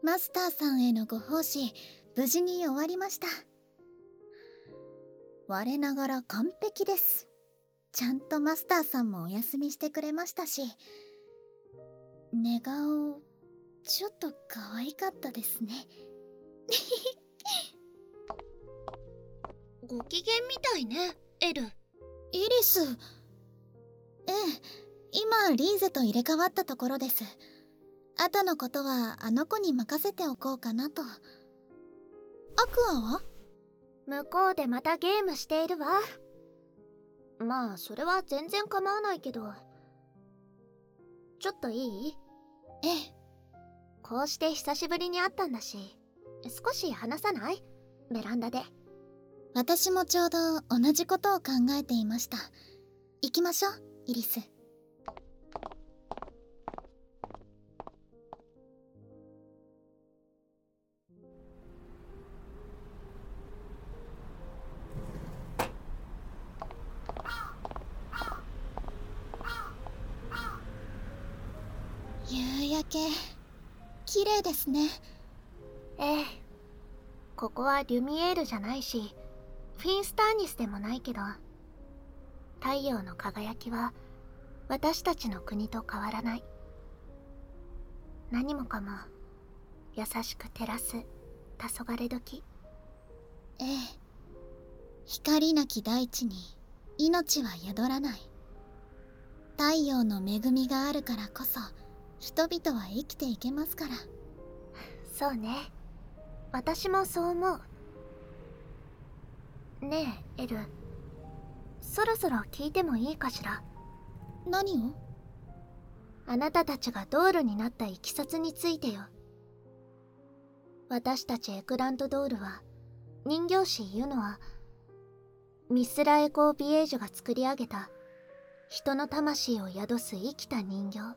マスターさんへのご奉仕、無事に終わりました。我ながら完璧です。ちゃんとマスターさんもお休みしてくれましたし、寝顔、ちょっと可愛かったですね。 ご機嫌みたいね、エル。 イリス。ええ、今リーゼと入れ替わったところです。後のことはあの子に任せておこうかなと。アクアは？ 向こうでまたゲームしているわ。まあそれは全然構わないけど、ちょっといい？ ええ。 こうして久しぶりに会ったんだし、少し話さない？ベランダで。 私もちょうど同じことを考えていました。行きましょう、イリス。夕焼け、綺麗ですね。 ええ。ここはリュミエールじゃないし、フィンスターニスでもないけど、太陽の輝きは私たちの国と変わらない。何もかも優しく照らす黄昏時。 ええ。光なき大地に命は宿らない。太陽の恵みがあるからこそ人々は生きていけますから。 そうね。私もそう思う。ねえ、エル。そろそろ聞いてもいいかしら。 何を？ あなたたちがドールになったいきさつについてよ。私たちエクラントドールは、人形師ユノア、ミスラエコー・ビエージュが作り上げた人の魂を宿す生きた人形。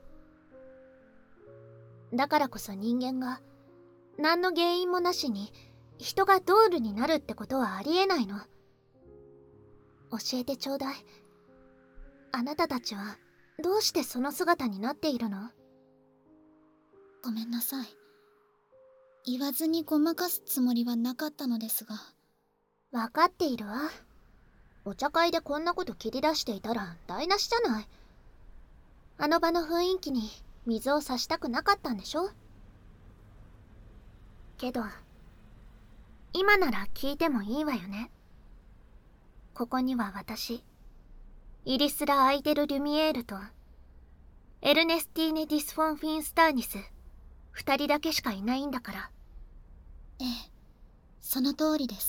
だからこそ人間が何の原因もなしに人がドールになるってことはありえないの。教えてちょうだい。あなたたちはどうしてその姿になっているの？ ごめんなさい。言わずにごまかすつもりはなかったのですが。 わかっているわ。お茶会でこんなこと切り出していたら台無しじゃない。あの場の雰囲気に水を差したくなかったんでしょ？けど、今なら聞いてもいいわよね。ここには私、イリスラ・アイデル・リュミエールと、エルネスティーネ・ディスフォン・フィンスターニス、2人だけしかいないんだから。 ええ、その通りです。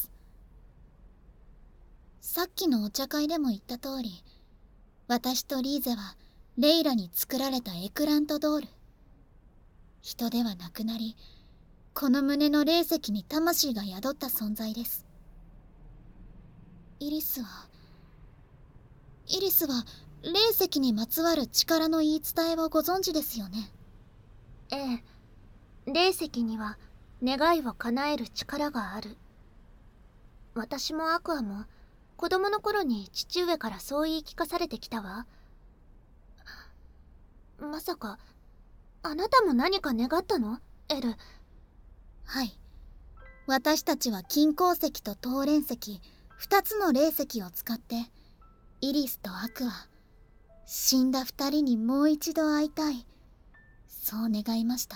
さっきのお茶会でも言った通り、私とリーゼはレイラに作られたエクラントドール。人ではなくなり、この胸の霊石に魂が宿った存在です。イリスは霊石にまつわる力の言い伝えをご存知ですよね？ ええ、霊石には願いを叶える力がある。私もアクアも子供の頃に父上からそう言い聞かされてきたわ。まさかあなたも何か願ったの？エル。 はい。私たちは金鉱石とトーレン石、2つの霊石を使ってイリスとアクア、死んだ2人にもう一度会いたい、そう願いました。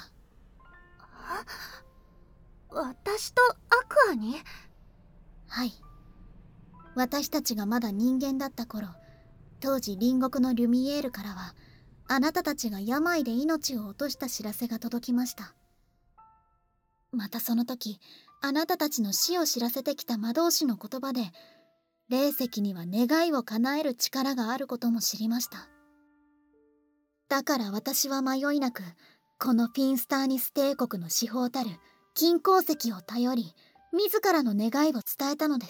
私とアクアに？ はい。私たちがまだ人間だった頃、当時隣国のリュミエールからはあなたたちが病で命を落とした知らせが届きました。またその時、あなたたちの死を知らせてきた魔導士の言葉で、霊石には願いを叶える力があることも知りました。だから私は迷いなく、このフィンスターニス帝国の至宝たる金鉱石を頼り、自らの願いを伝えたのです。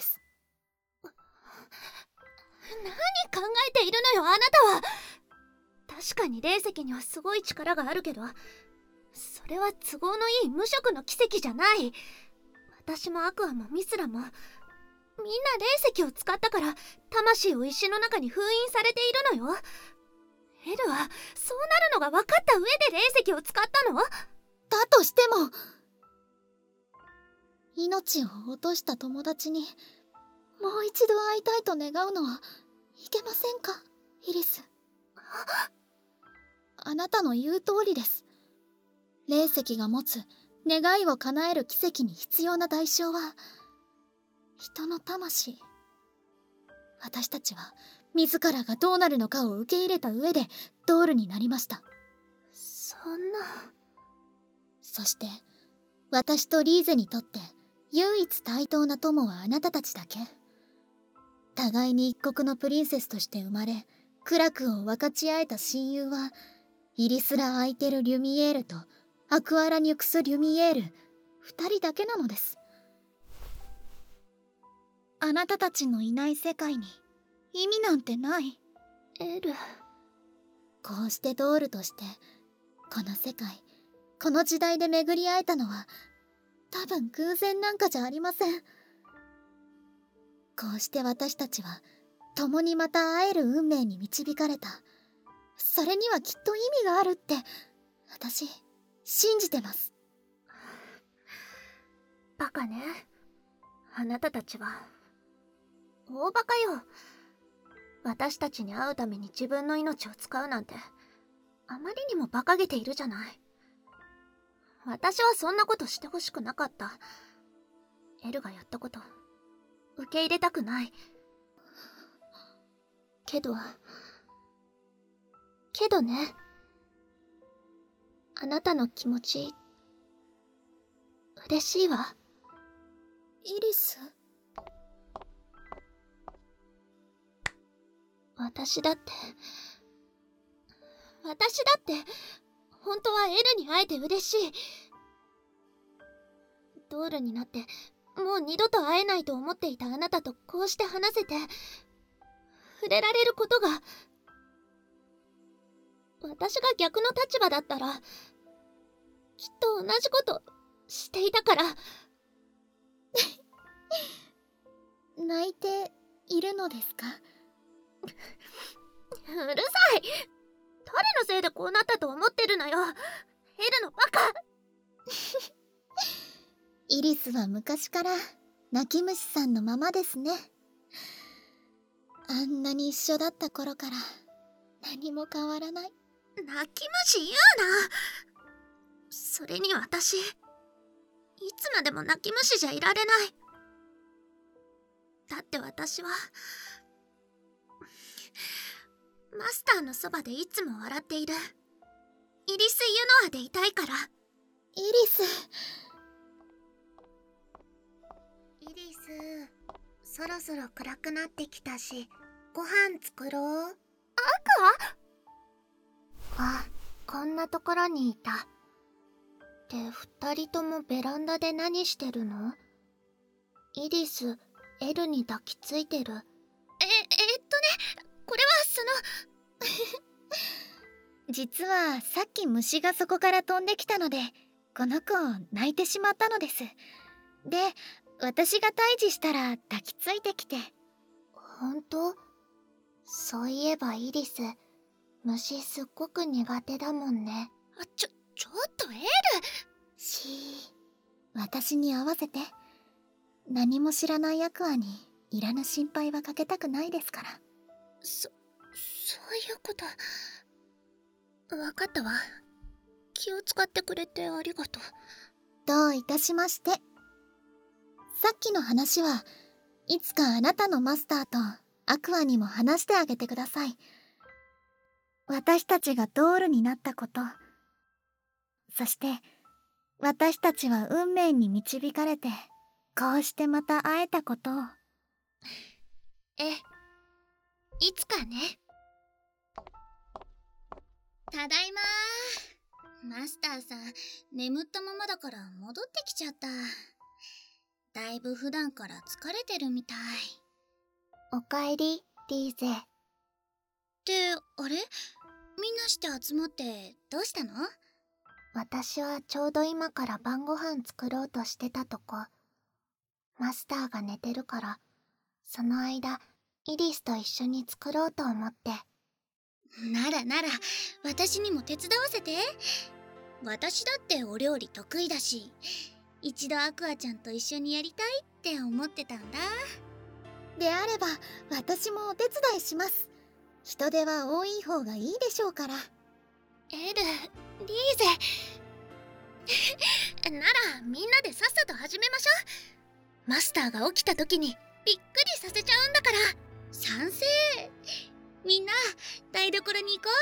何考えているのよ、あなたは。確かに霊石にはすごい力があるけど、それは都合のいい無色の奇跡じゃない。私もアクアもミスラもみんな霊石を使ったから魂を石の中に封印されているのよ。エルはそうなるのが分かった上で霊石を使ったの？ だとしても、 命を落とした友達にもう一度会いたいと願うのはいけませんか、イリス。あなたの言う通りです。霊石が持つ願いを叶える奇跡に必要な代償は人の魂。私たちは自らがどうなるのかを受け入れた上でドールになりました。 そんな。 そして私とリーゼにとって唯一対等な友はあなたたちだけ。互いに一国のプリンセスとして生まれ苦楽を分かち合えた親友はイリスラ・アイテル・リュミエールとアクアラ・ニュクス・リュミエール二人だけなのです。あなたたちのいない世界に意味なんてない。 エル。 こうしてドールとしてこの世界この時代で巡り会えたのは多分偶然なんかじゃありません。こうして私たちは共にまた会える運命に導かれた。それにはきっと意味があるって私信じてます。 バカね。あなたたちは大バカよ。私たちに会うために自分の命を使うなんてあまりにも馬鹿げているじゃない。私はそんなことしてほしくなかった。エルがやったこと受け入れたくない。けどね、あなたの気持ち嬉しいわ。 イリス。 私だって本当はエルに会えて嬉しい。ドールになってもう二度と会えないと思っていたあなたとこうして話せて触れられることが。私が逆の立場だったらきっと同じことしていたから。 泣いているのですか？ うるさい。誰のせいでこうなったと思ってるのよ、エルのバカ。 イリスは昔から泣き虫さんのままですね。あんなに一緒だった頃から何も変わらない。 泣き虫言うな。それに私いつまでも泣き虫じゃいられない。だって私はマスターのそばでいつも笑っているイリス・ユノアでいたいから。 イリス。 イリス、そろそろ暗くなってきたし、ご飯作ろう。あ、こんなところにいた。って二人ともベランダで何してるの？イリス、エルに抱きついてる。 これは実はさっき虫がそこから飛んできたのでこの子泣いてしまったのです。で私が退治したら抱きついてきて。 ほんと？そういえばイリス、虫すっごく苦手だもんね。 ちょっとエル。 しー、私に合わせて。何も知らないアクアにいらぬ心配はかけたくないですから。 そういうこと。わかったわ。気を使ってくれてありがとう。 どういたしまして。さっきの話はいつかあなたのマスターとアクアにも話してあげてください。私たちがドールになったこと、そして私たちは運命に導かれてこうしてまた会えたことを。 いつかね。 ただいまー。マスターさん、眠ったままだから戻ってきちゃった。だいぶ普段から疲れてるみたい。おかえり、リーゼ。って、あれ？みんなして集まってどうしたの？私はちょうど今から晩ご飯作ろうとしてたとこ。マスターが寝てるから、その間、イリスと一緒に作ろうと思って。なら、私にも手伝わせて。私だってお料理得意だし、 一度アクアちゃんと一緒にやりたいって思ってたんだ。 であれば私もお手伝いします。人手は多い方がいいでしょうから。 エル、リーゼならみんなでさっさと始めましょう。マスターが起きた時にびっくりさせちゃうんだから。 賛成。みんな台所に行こ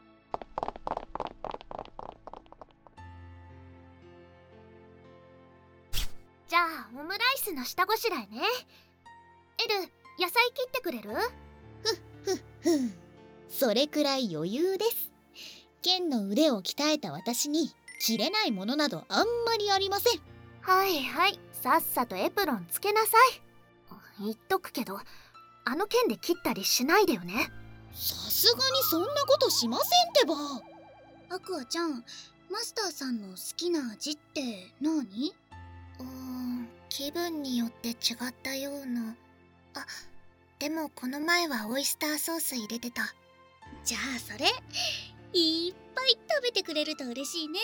う。じゃあオムライスの下ごしらえね。エル、野菜切ってくれる？ それくらい余裕です。剣の腕を鍛えた私に切れないものなどあんまりありません。 はいはい、さっさとエプロンつけなさい。言っとくけど、あの剣で切ったりしないでよね。 さすがにそんなことしませんってば。 う。アクアちゃん、マスターさんの好きな味って何？ 気分によって違ったような。あ、でもこの前はオイスターソース入れてた。 じゃあそれいっぱい食べてくれると嬉しいね。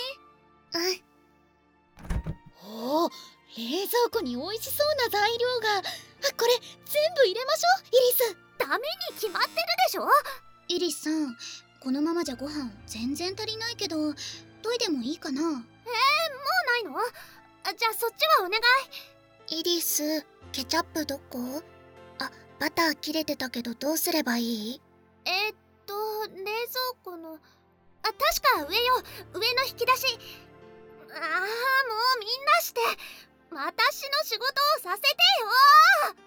おお、冷蔵庫に美味しそうな材料が。これ全部入れましょう、イリス。 ダメに決まってるでしょ。 イリスさん、このままじゃご飯全然足りないけど、研いでもいいかな？ もうないの？じゃあそっちはお願い。イリス、ケチャップどこ？あ、バター切れてたけどどうすればいい？冷蔵庫の。確か上よ、上の引き出し。もうみんなして、私の仕事をさせてよ。